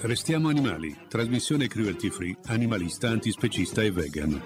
Restiamo animali, trasmissione cruelty free, animalista, antispecista e vegan.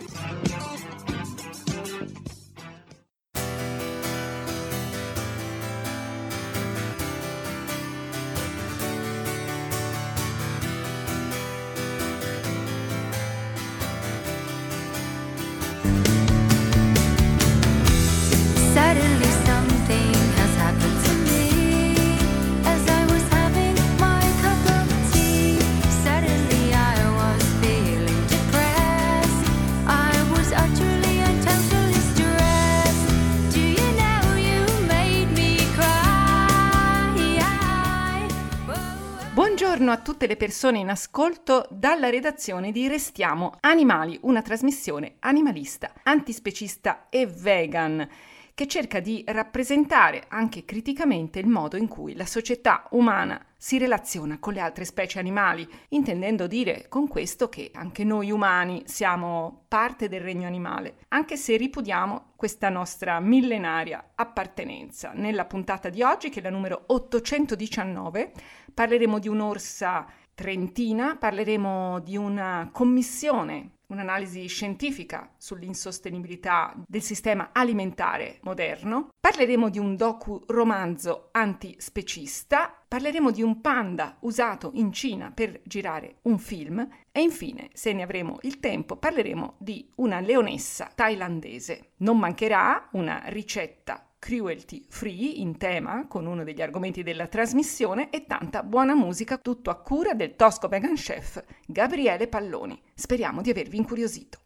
Buongiorno a tutte le persone in ascolto dalla redazione di Restiamo Animali, una trasmissione animalista, antispecista e vegan che cerca di rappresentare anche criticamente il modo in cui la società umana si relaziona con le altre specie animali, intendendo dire con questo che anche noi umani siamo parte del regno animale, anche se ripudiamo questa nostra millenaria appartenenza. Nella puntata di oggi, che è la numero 819, parleremo di un'orsa trentina, parleremo di una commissione, un'analisi scientifica sull'insostenibilità del sistema alimentare moderno, parleremo di un docu-romanzo antispecista, parleremo di un panda usato in Cina per girare un film e infine, se ne avremo il tempo, parleremo di una leonessa thailandese. Non mancherà una ricetta cruelty free in tema con uno degli argomenti della trasmissione e tanta buona musica, tutto a cura del tosco vegan chef Gabriele Palloni. Speriamo di avervi incuriosito.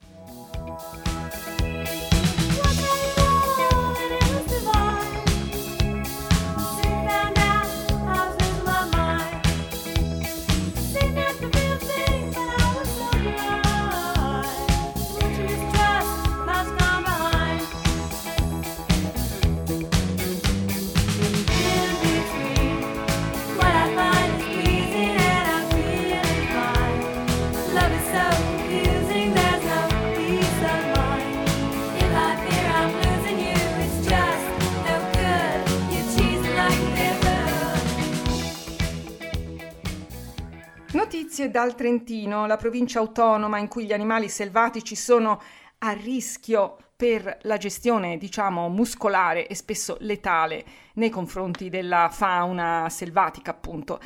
Notizie dal Trentino, la provincia autonoma in cui gli animali selvatici sono a rischio per la gestione, muscolare e spesso letale nei confronti della fauna selvatica, appunto.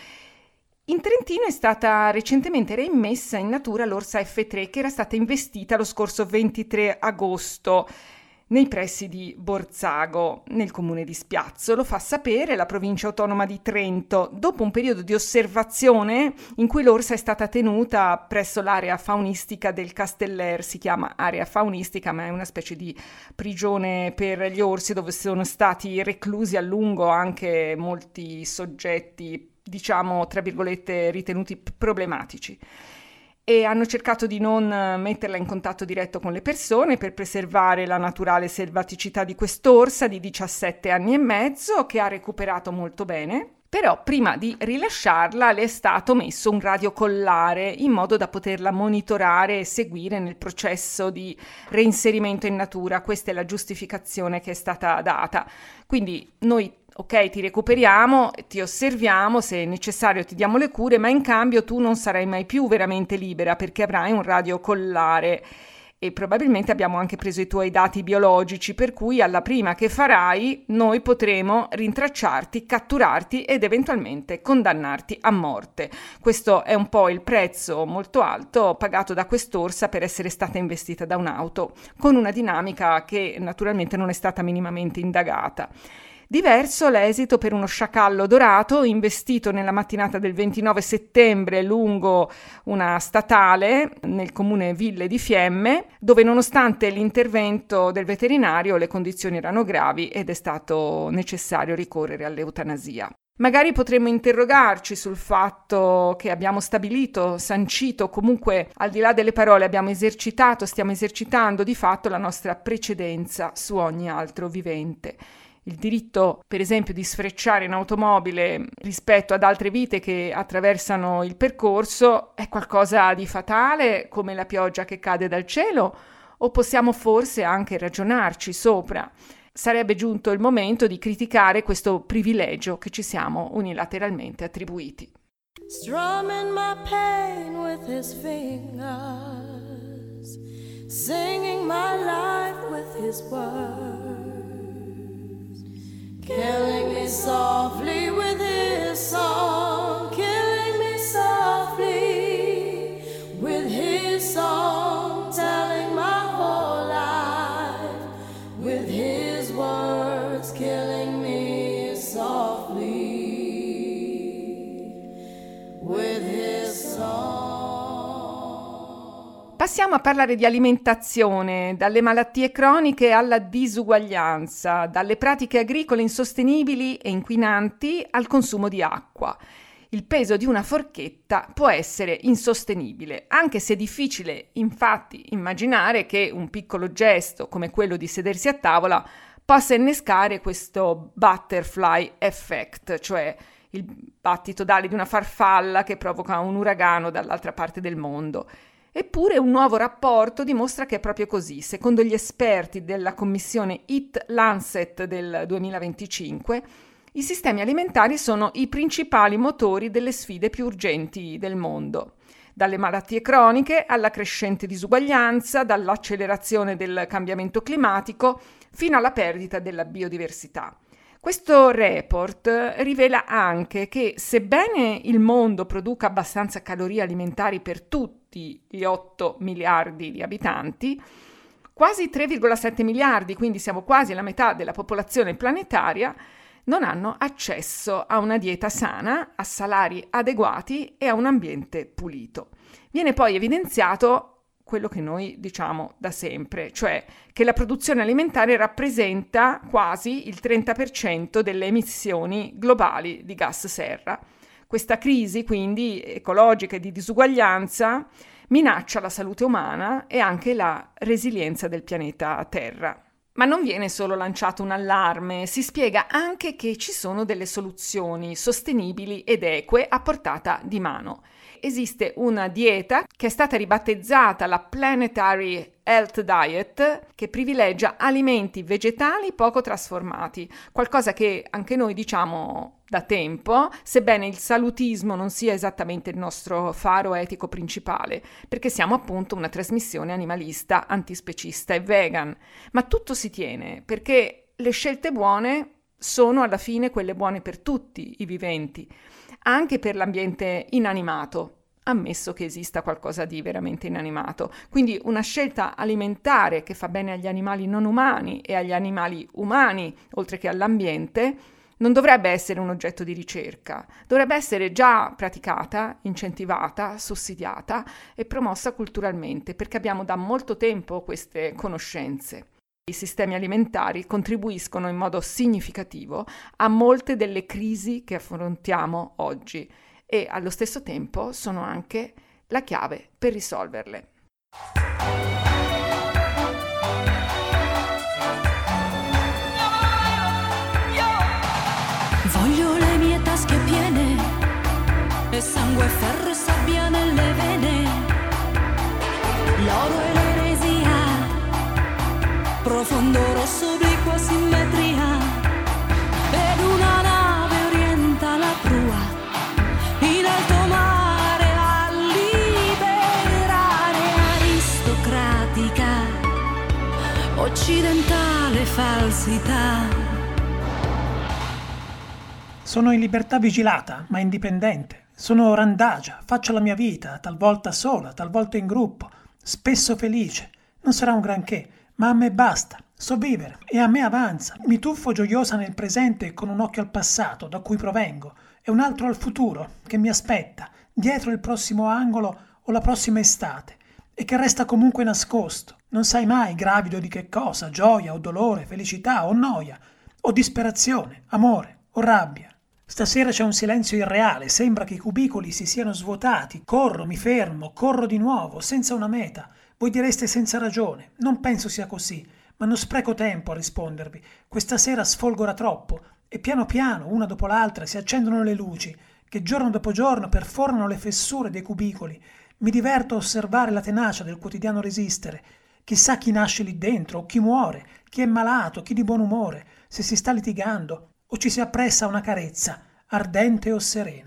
In Trentino è stata recentemente reimmessa in natura l'orsa F3 che era stata investita lo scorso 23 agosto nei pressi di Borzago, nel comune di Spiazzo. Lo fa sapere la provincia autonoma di Trento, dopo un periodo di osservazione in cui l'orsa è stata tenuta presso l'area faunistica del Casteller. Si chiama area faunistica, ma è una specie di prigione per gli orsi dove sono stati reclusi a lungo anche molti soggetti, tra virgolette, ritenuti problematici. E hanno cercato di non metterla in contatto diretto con le persone per preservare la naturale selvaticità di quest'orsa di 17 anni e mezzo che ha recuperato molto bene. Però prima di rilasciarla le è stato messo un radiocollare in modo da poterla monitorare e seguire nel processo di reinserimento in natura. Questa è la giustificazione che è stata data. Quindi noi ti recuperiamo, ti osserviamo, se è necessario ti diamo le cure, ma in cambio tu non sarai mai più veramente libera perché avrai un radiocollare e probabilmente abbiamo anche preso i tuoi dati biologici, per cui alla prima che farai noi potremo rintracciarti, catturarti ed eventualmente condannarti a morte. Questo è un po' il prezzo molto alto pagato da quest'orsa per essere stata investita da un'auto, con una dinamica che naturalmente non è stata minimamente indagata. Diverso l'esito per uno sciacallo dorato investito nella mattinata del 29 settembre lungo una statale nel comune Ville di Fiemme, dove nonostante l'intervento del veterinario le condizioni erano gravi ed è stato necessario ricorrere all'eutanasia. Magari potremmo interrogarci sul fatto che abbiamo stabilito, sancito, comunque al di là delle parole abbiamo esercitato, stiamo esercitando di fatto la nostra precedenza su ogni altro vivente. Il diritto, per esempio, di sfrecciare in automobile rispetto ad altre vite che attraversano il percorso è qualcosa di fatale, come la pioggia che cade dal cielo, o possiamo forse anche ragionarci sopra? Sarebbe giunto il momento di criticare questo privilegio che ci siamo unilateralmente attribuiti. Strumming my pain with his fingers, singing my life with his words, killing me softly with his song, killing me softly with his song, telling my whole life with his words, killing me softly with his song. Passiamo a parlare di alimentazione, dalle malattie croniche alla disuguaglianza, dalle pratiche agricole insostenibili e inquinanti al consumo di acqua. Il peso di una forchetta può essere insostenibile, anche se è difficile, infatti, immaginare che un piccolo gesto come quello di sedersi a tavola possa innescare questo butterfly effect, cioè il battito d'ali di una farfalla che provoca un uragano dall'altra parte del mondo. Eppure un nuovo rapporto dimostra che è proprio così. Secondo gli esperti della commissione Eat Lancet del 2025, i sistemi alimentari sono i principali motori delle sfide più urgenti del mondo. Dalle malattie croniche alla crescente disuguaglianza, dall'accelerazione del cambiamento climatico fino alla perdita della biodiversità. Questo report rivela anche che, sebbene il mondo produca abbastanza calorie alimentari per tutti gli 8 miliardi di abitanti, quasi 3,7 miliardi, quindi siamo quasi la metà della popolazione planetaria, non hanno accesso a una dieta sana, a salari adeguati e a un ambiente pulito. Viene poi evidenziato quello che noi diciamo da sempre, cioè che la produzione alimentare rappresenta quasi il 30% delle emissioni globali di gas serra. Questa crisi, quindi, ecologica e di disuguaglianza, minaccia la salute umana e anche la resilienza del pianeta Terra. Ma non viene solo lanciato un allarme, si spiega anche che ci sono delle soluzioni sostenibili ed eque a portata di mano. Esiste una dieta che è stata ribattezzata la Planetary Health Diet, che privilegia alimenti vegetali poco trasformati, qualcosa che anche noi diciamo da tempo, sebbene il salutismo non sia esattamente il nostro faro etico principale, perché siamo appunto una trasmissione animalista, antispecista e vegan. Ma tutto si tiene, perché le scelte buone sono alla fine quelle buone per tutti i viventi, anche per l'ambiente inanimato, ammesso che esista qualcosa di veramente inanimato. Quindi una scelta alimentare che fa bene agli animali non umani e agli animali umani, oltre che all'ambiente, non dovrebbe essere un oggetto di ricerca, dovrebbe essere già praticata, incentivata, sussidiata e promossa culturalmente, perché abbiamo da molto tempo queste conoscenze. I sistemi alimentari contribuiscono in modo significativo a molte delle crisi che affrontiamo oggi e allo stesso tempo sono anche la chiave per risolverle. Voglio le mie tasche piene e sangue, ferro e sabbia nelle vene, l'oro e l'eresia, profondo rosso obliquo simmetria, ed una nave orienta la prua in alto mare a liberare aristocratica, occidentale falsità. Sono in libertà vigilata, ma indipendente. Sono randagia, faccio la mia vita, talvolta sola, talvolta in gruppo, spesso felice. Non sarà un granché, ma a me basta. So vivere e a me avanza. Mi tuffo gioiosa nel presente con un occhio al passato, da cui provengo, e un altro al futuro, che mi aspetta, dietro il prossimo angolo o la prossima estate, e che resta comunque nascosto. Non sai mai gravido di che cosa, gioia o dolore, felicità o noia, o disperazione, amore o rabbia. Stasera c'è un silenzio irreale, sembra che i cubicoli si siano svuotati. Corro, mi fermo, corro di nuovo, senza una meta. Voi direste senza ragione. Non penso sia così, ma non spreco tempo a rispondervi. Questa sera sfolgora troppo e piano piano, una dopo l'altra, si accendono le luci che giorno dopo giorno perforano le fessure dei cubicoli. Mi diverto a osservare la tenacia del quotidiano resistere. Chissà chi nasce lì dentro o chi muore, chi è malato, chi di buon umore, se si sta litigando o ci si appressa a una carezza, ardente o serena.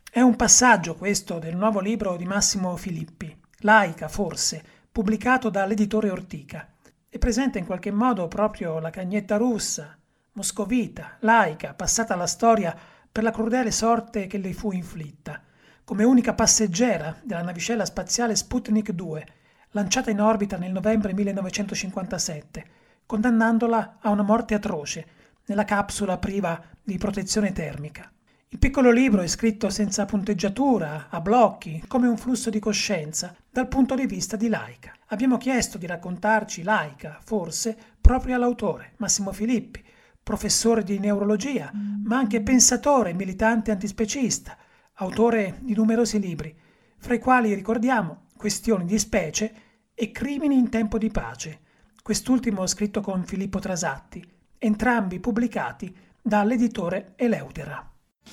È un passaggio questo del nuovo libro di Massimo Filippi, Laika forse, pubblicato dall'editore Ortica. È presente in qualche modo proprio la cagnetta russa, moscovita, laica, passata alla storia per la crudele sorte che le fu inflitta, come unica passeggera della navicella spaziale Sputnik 2, lanciata in orbita nel novembre 1957, condannandola a una morte atroce nella capsula priva di protezione termica. Il piccolo libro è scritto senza punteggiatura, a blocchi, come un flusso di coscienza, dal punto di vista di Laika. Abbiamo chiesto di raccontarci Laika, forse, proprio all'autore, Massimo Filippi, professore di neurologia, ma anche pensatore e militante antispecista, autore di numerosi libri, fra i quali ricordiamo Questioni di specie e Crimini in tempo di pace, quest'ultimo scritto con Filippo Trasatti, entrambi pubblicati dall'editore Eleutera.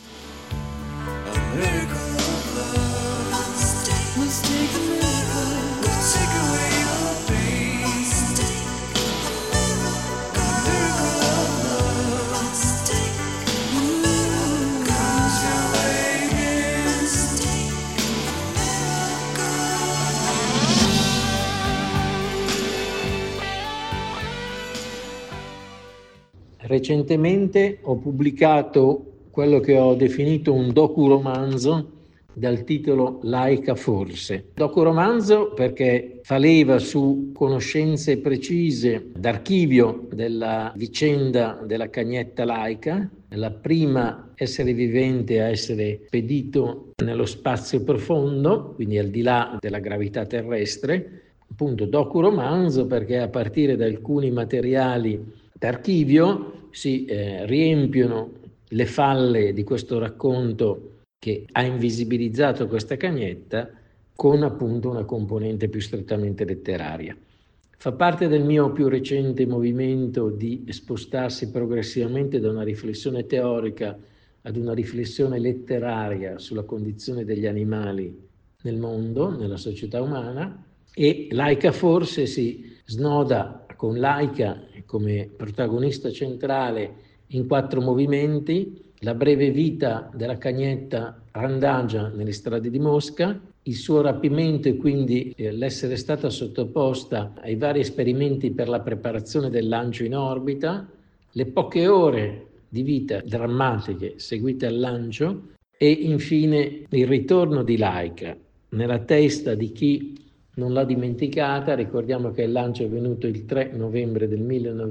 Recentemente ho pubblicato quello che ho definito un docuromanzo dal titolo Laika forse. Docuromanzo perché fa leva su conoscenze precise d'archivio della vicenda della cagnetta Laika, la prima essere vivente a essere spedito nello spazio profondo, quindi al di là della gravità terrestre. Appunto docuromanzo perché a partire da alcuni materiali d'archivio si riempiono le falle di questo racconto che ha invisibilizzato questa cagnetta con appunto una componente più strettamente letteraria. Fa parte del mio più recente movimento di spostarsi progressivamente da una riflessione teorica ad una riflessione letteraria sulla condizione degli animali nel mondo, nella società umana, e Laika forse si snoda con Laika come protagonista centrale in 4 movimenti: la breve vita della cagnetta randagia nelle strade di Mosca, il suo rapimento e quindi l'essere stata sottoposta ai vari esperimenti per la preparazione del lancio in orbita, le poche ore di vita drammatiche seguite al lancio e infine il ritorno di Laika nella testa di chi non l'ha dimenticata. Ricordiamo che il lancio è avvenuto il 3 novembre del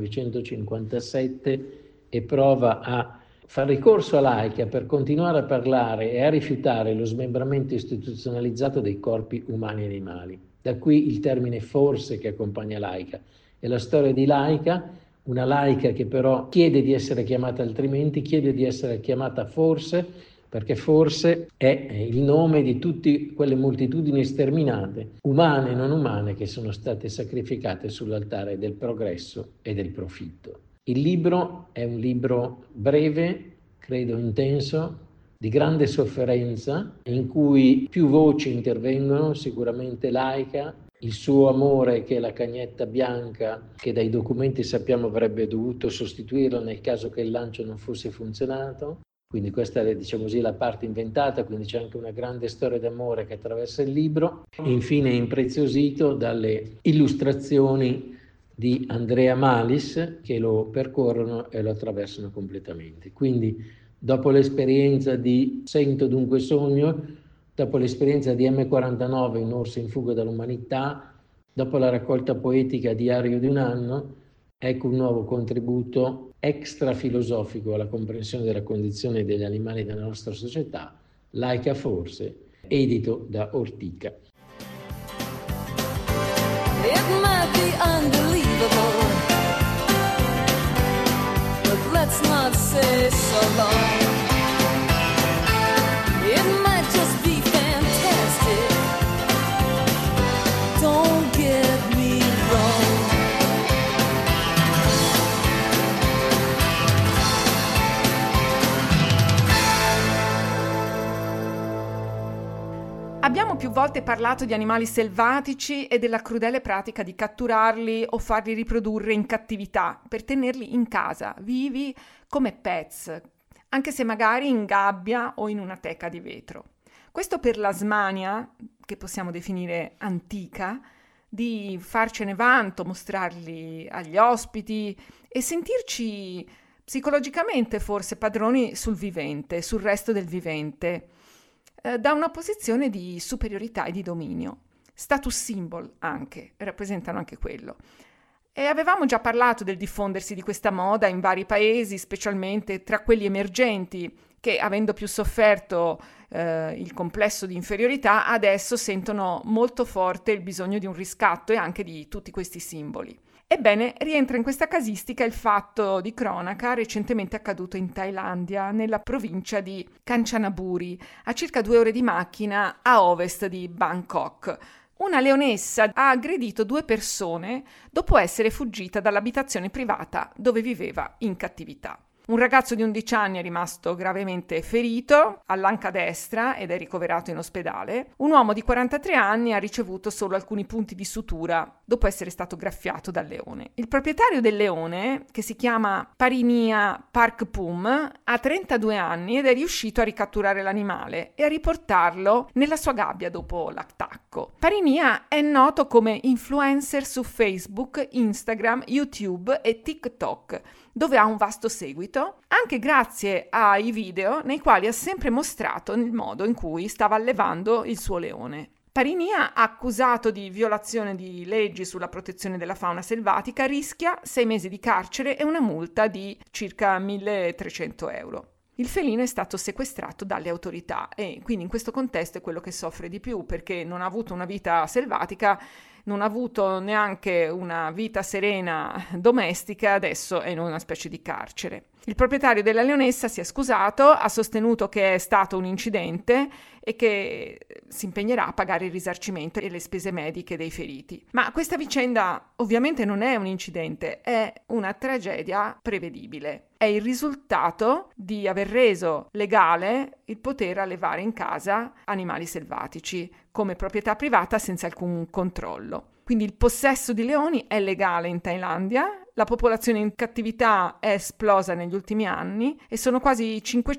1957 e prova a far ricorso a Laika per continuare a parlare e a rifiutare lo smembramento istituzionalizzato dei corpi umani e animali. Da qui il termine forse che accompagna Laika. È la storia di Laika, una Laika che però chiede di essere chiamata altrimenti, chiede di essere chiamata forse, perché forse è il nome di tutte quelle moltitudini sterminate, umane e non umane, che sono state sacrificate sull'altare del progresso e del profitto. Il libro è un libro breve, credo intenso, di grande sofferenza, in cui più voci intervengono, sicuramente Laika, il suo amore che è la cagnetta bianca, che dai documenti sappiamo avrebbe dovuto sostituirla nel caso che il lancio non fosse funzionato. Quindi questa è, diciamo così, la parte inventata, quindi c'è anche una grande storia d'amore che attraversa il libro. Infine è impreziosito dalle illustrazioni di Andrea Malis che lo percorrono e lo attraversano completamente. Quindi dopo l'esperienza di Sento dunque sogno, dopo l'esperienza di M49, Un orso in fuga dall'umanità, dopo la raccolta poetica Diario di un anno, ecco un nuovo contributo extra filosofico alla comprensione della condizione degli animali della nostra società, Laika forse, edito da Ortica. It might be unbelievable, but let's not say so long. It might just be fantastic, don't get me wrong. Abbiamo più volte parlato di animali selvatici e della crudele pratica di catturarli o farli riprodurre in cattività per tenerli in casa, vivi come pets, anche se magari in gabbia o in una teca di vetro. Questo per la smania, che possiamo definire antica, di farcene vanto, mostrarli agli ospiti e sentirci psicologicamente forse padroni sul vivente, sul resto del vivente, da una posizione di superiorità e di dominio. Status symbol anche, rappresentano anche quello. E avevamo già parlato del diffondersi di questa moda in vari paesi, specialmente tra quelli emergenti, che avendo più sofferto il complesso di inferiorità, adesso sentono molto forte il bisogno di un riscatto e anche di tutti questi simboli. Ebbene, rientra in questa casistica il fatto di cronaca recentemente accaduto in Thailandia, nella provincia di Kanchanaburi, a circa 2 ore di macchina a ovest di Bangkok. Una leonessa ha aggredito 2 persone dopo essere fuggita dall'abitazione privata dove viveva in cattività. Un ragazzo di 11 anni è rimasto gravemente ferito all'anca destra ed è ricoverato in ospedale. Un uomo di 43 anni ha ricevuto solo alcuni punti di sutura dopo essere stato graffiato dal leone. Il proprietario del leone, che si chiama Parinia Parkpum, ha 32 anni ed è riuscito a ricatturare l'animale e a riportarlo nella sua gabbia dopo l'attacco. Parinia è noto come influencer su Facebook, Instagram, YouTube e TikTok, dove ha un vasto seguito, anche grazie ai video nei quali ha sempre mostrato il modo in cui stava allevando il suo leone. Parinia, accusato di violazione di leggi sulla protezione della fauna selvatica, rischia 6 mesi di carcere e una multa di circa 1.300 euro. Il felino è stato sequestrato dalle autorità e quindi in questo contesto è quello che soffre di più, perché non ha avuto una vita selvatica, non ha avuto neanche una vita serena domestica, adesso è in una specie di carcere. Il proprietario della leonessa si è scusato, ha sostenuto che è stato un incidente e che si impegnerà a pagare il risarcimento e le spese mediche dei feriti. Ma questa vicenda ovviamente non è un incidente, è una tragedia prevedibile. È il risultato di aver reso legale il poter allevare in casa animali selvatici come proprietà privata senza alcun controllo. Quindi il possesso di leoni è legale in Thailandia, la popolazione in cattività è esplosa negli ultimi anni e sono quasi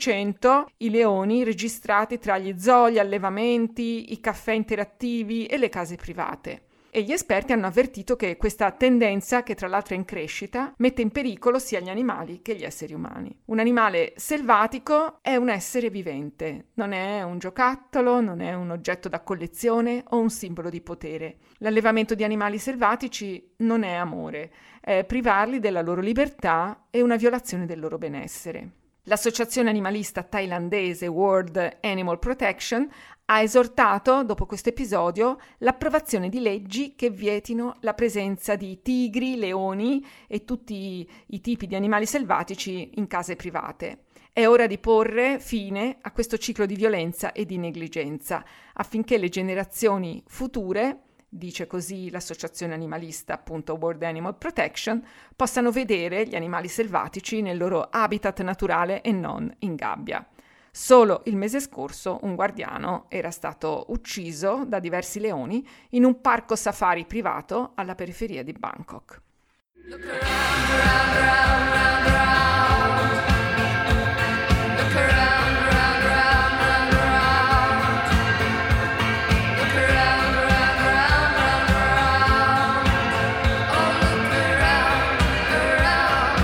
500 i leoni registrati tra gli zoo, gli allevamenti, i caffè interattivi e le case private. E gli esperti hanno avvertito che questa tendenza, che tra l'altro è in crescita, mette in pericolo sia gli animali che gli esseri umani. Un animale selvatico è un essere vivente, non è un giocattolo, non è un oggetto da collezione o un simbolo di potere. L'allevamento di animali selvatici non è amore, è privarli della loro libertà e una violazione del loro benessere. L'associazione animalista thailandese World Animal Protection ha esortato, dopo questo episodio, l'approvazione di leggi che vietino la presenza di tigri, leoni e tutti i tipi di animali selvatici in case private. È ora di porre fine a questo ciclo di violenza e di negligenza, affinché le generazioni future, dice così l'associazione animalista, appunto World Animal Protection, possano vedere gli animali selvatici nel loro habitat naturale e non in gabbia. Solo il mese scorso un guardiano era stato ucciso da diversi leoni in un parco safari privato alla periferia di Bangkok. Look around, round, round, round, round. Look around, round, round, round, round. Look around, round, round, round, round. Oh, look around, around.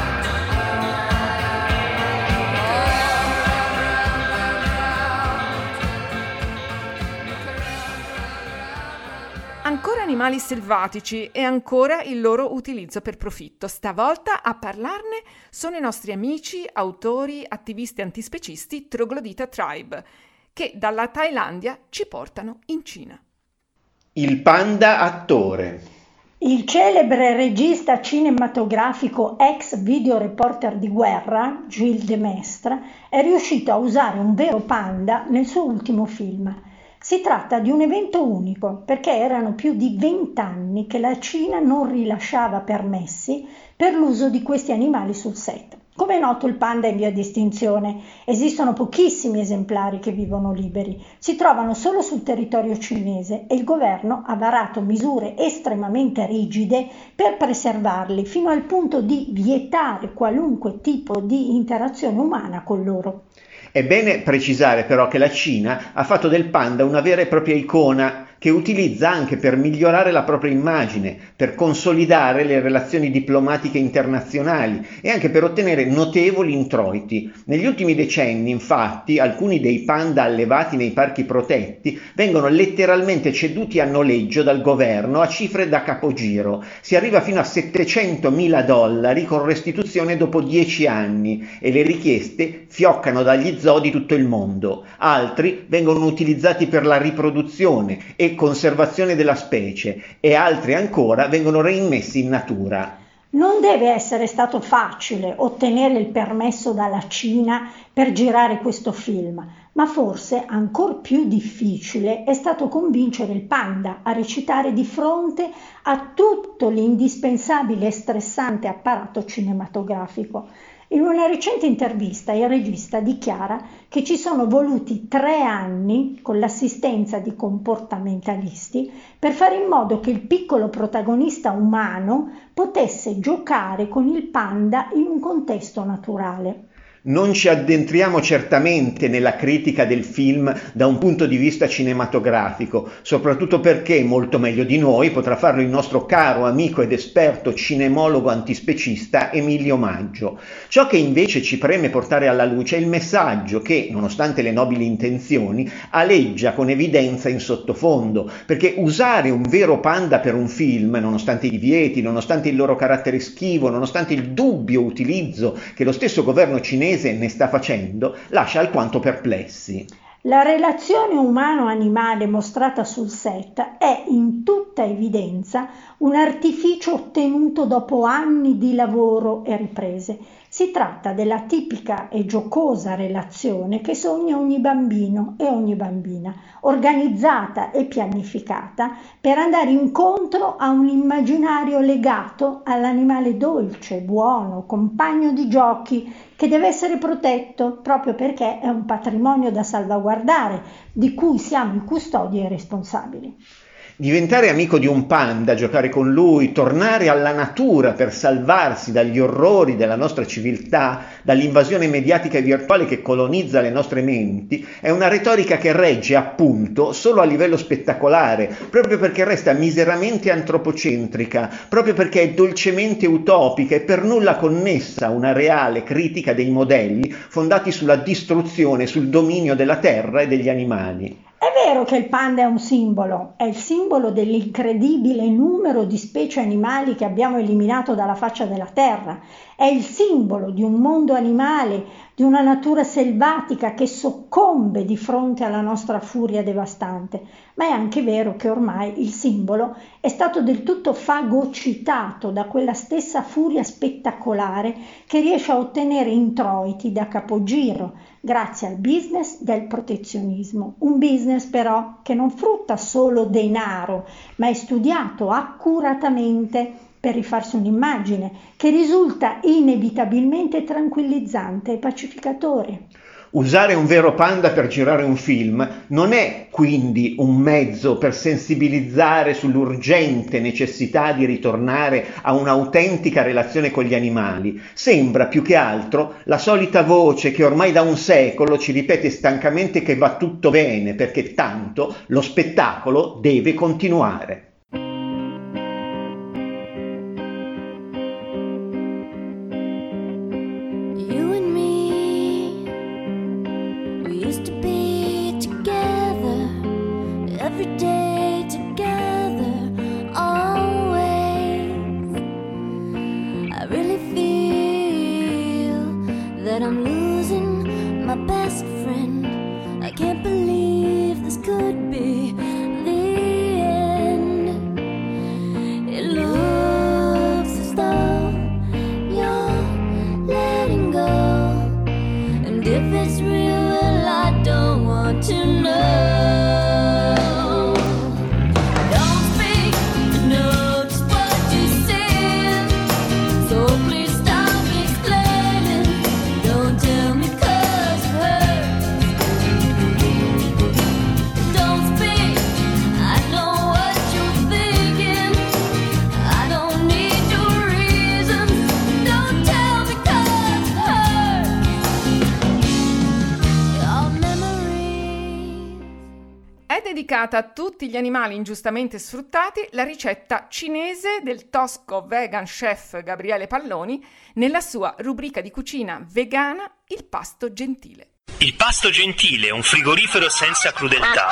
Ancora animali selvatici e ancora il loro utilizzo per profitto. Stavolta a parlarne sono i nostri amici, autori, attivisti antispecisti Troglodita Tribe, che dalla Thailandia ci portano in Cina. Il panda attore. Il celebre regista cinematografico ex videoreporter di guerra, Gilles Demestre, è riuscito a usare un vero panda nel suo ultimo film. Si tratta di un evento unico perché erano più di 20 anni che la Cina non rilasciava permessi per l'uso di questi animali sul set. Come è noto, il panda è in via di estinzione. Esistono pochissimi esemplari che vivono liberi. Si trovano solo sul territorio cinese e il governo ha varato misure estremamente rigide per preservarli, fino al punto di vietare qualunque tipo di interazione umana con loro. È bene precisare però che la Cina ha fatto del panda una vera e propria icona che utilizza anche per migliorare la propria immagine, per consolidare le relazioni diplomatiche internazionali e anche per ottenere notevoli introiti. Negli ultimi decenni, infatti, alcuni dei panda allevati nei parchi protetti vengono letteralmente ceduti a noleggio dal governo a cifre da capogiro. Si arriva fino a $700.000 con restituzione dopo 10 anni e le richieste fioccano dagli zoo di tutto il mondo. Altri vengono utilizzati per la riproduzione e conservazione della specie e altri ancora vengono reimmessi in natura. Non deve essere stato facile ottenere il permesso dalla Cina per girare questo film, ma forse ancor più difficile è stato convincere il panda a recitare di fronte a tutto l'indispensabile e stressante apparato cinematografico. In una recente intervista il regista dichiara che ci sono voluti 3 anni, con l'assistenza di comportamentalisti, per fare in modo che il piccolo protagonista umano potesse giocare con il panda in un contesto naturale. Non ci addentriamo certamente nella critica del film da un punto di vista cinematografico, soprattutto perché, molto meglio di noi, potrà farlo il nostro caro amico ed esperto cinemologo antispecista Emilio Maggio. Ciò che invece ci preme portare alla luce è il messaggio che, nonostante le nobili intenzioni, aleggia con evidenza in sottofondo, perché usare un vero panda per un film, nonostante i divieti, nonostante il loro carattere schivo, nonostante il dubbio utilizzo che lo stesso governo cinese ne sta facendo, lascia alquanto perplessi. La relazione umano-animale mostrata sul set è in tutta evidenza un artificio ottenuto dopo anni di lavoro e riprese. Si tratta della tipica e giocosa relazione che sogna ogni bambino e ogni bambina, organizzata e pianificata per andare incontro a un immaginario legato all'animale dolce, buono, compagno di giochi, che deve essere protetto proprio perché è un patrimonio da salvaguardare, di cui siamo i custodi e responsabili. Diventare amico di un panda, giocare con lui, tornare alla natura per salvarsi dagli orrori della nostra civiltà, dall'invasione mediatica e virtuale che colonizza le nostre menti, è una retorica che regge appunto solo a livello spettacolare, proprio perché resta miseramente antropocentrica, proprio perché è dolcemente utopica e per nulla connessa a una reale critica dei modelli fondati sulla distruzione, sul dominio della terra e degli animali. È vero che il panda è un simbolo, è il simbolo dell'incredibile numero di specie animali che abbiamo eliminato dalla faccia della terra, è il simbolo di un mondo animale, di una natura selvatica che soccombe di fronte alla nostra furia devastante, ma è anche vero che ormai il simbolo è stato del tutto fagocitato da quella stessa furia spettacolare che riesce a ottenere introiti da capogiro, grazie al business del protezionismo, un business però che non frutta solo denaro, ma è studiato accuratamente per rifarsi un'immagine che risulta inevitabilmente tranquillizzante e pacificatore. Usare un vero panda per girare un film non è quindi un mezzo per sensibilizzare sull'urgente necessità di ritornare a un'autentica relazione con gli animali. Sembra più che altro la solita voce che ormai da un secolo ci ripete stancamente che va tutto bene perché tanto lo spettacolo deve continuare. Every day together, always. I really feel that I'm losing my best friend. I can't believe this could be the end. It looks as though you're letting go, and if it's real, well, I don't want to know. dedicata a tutti gli animali ingiustamente sfruttati, la ricetta cinese del tosco vegan chef Gabriele Palloni nella sua rubrica di cucina vegana Il pasto gentile. Il pasto gentile, un frigorifero senza crudeltà.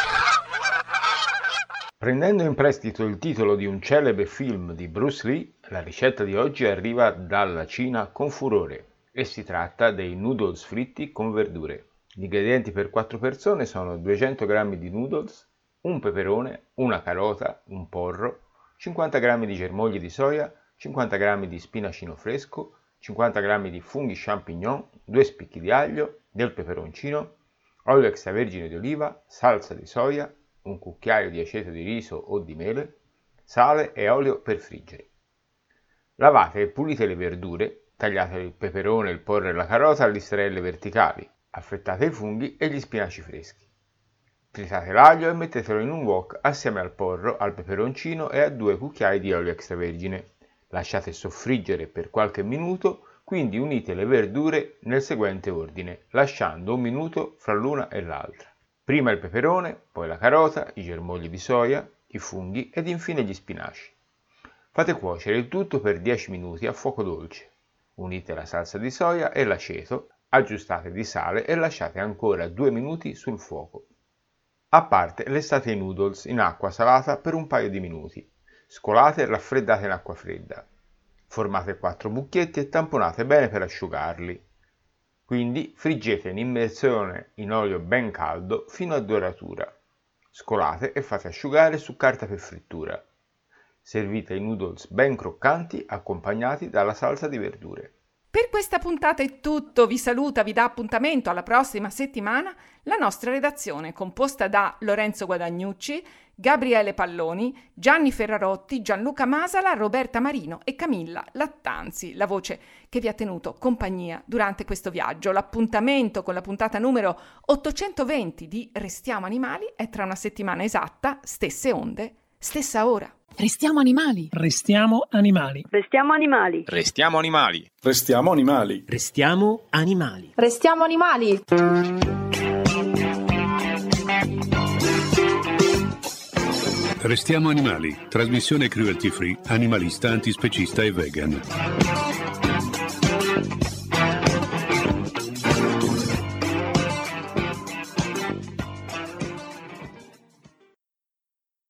Prendendo in prestito il titolo di un celebre film di Bruce Lee, la ricetta di oggi arriva dalla Cina con furore e si tratta dei noodles fritti con verdure. Gli ingredienti per 4 persone sono 200 g di noodles, un peperone, una carota, un porro, 50 g di germogli di soia, 50 g di spinacino fresco, 50 g di funghi champignon, 2 spicchi di aglio, del peperoncino, olio extravergine di oliva, salsa di soia, un cucchiaio di aceto di riso o di mele, sale e olio per friggere. Lavate e pulite le verdure, tagliate il peperone, il porro e la carota a listarelle verticali, affrettate i funghi e gli spinaci freschi. Tritate l'aglio e mettetelo in un wok assieme al porro, al peperoncino e a 2 cucchiai di olio extravergine. Lasciate soffriggere per qualche minuto, quindi unite le verdure nel seguente ordine, lasciando un minuto fra l'una e l'altra. Prima il peperone, poi la carota, i germogli di soia, i funghi ed infine gli spinaci. Fate cuocere il tutto per 10 minuti a fuoco dolce. Unite la salsa di soia e l'aceto, aggiustate di sale e lasciate ancora 2 minuti sul fuoco. A parte lestate i noodles in acqua salata per un paio di minuti. Scolate e raffreddate in acqua fredda. Formate 4 mucchietti e tamponate bene per asciugarli. Quindi friggete in immersione in olio ben caldo fino a doratura. Scolate e fate asciugare su carta per frittura. Servite i noodles ben croccanti accompagnati dalla salsa di verdure. Per questa puntata è tutto, vi saluta, vi dà appuntamento alla prossima settimana la nostra redazione composta da Lorenzo Guadagnucci, Gabriele Palloni, Gianni Ferrarotti, Gianluca Masala, Roberta Marino e Camilla Lattanzi, la voce che vi ha tenuto compagnia durante questo viaggio. L'appuntamento con la puntata numero 820 di Restiamo Animali è tra una settimana esatta, stesse onde, stessa ora. Restiamo animali. Restiamo animali. Restiamo animali. Restiamo animali. Restiamo animali. Restiamo animali. Restiamo animali. Restiamo animali. Trasmissione cruelty free, animalista, antispecista e vegan.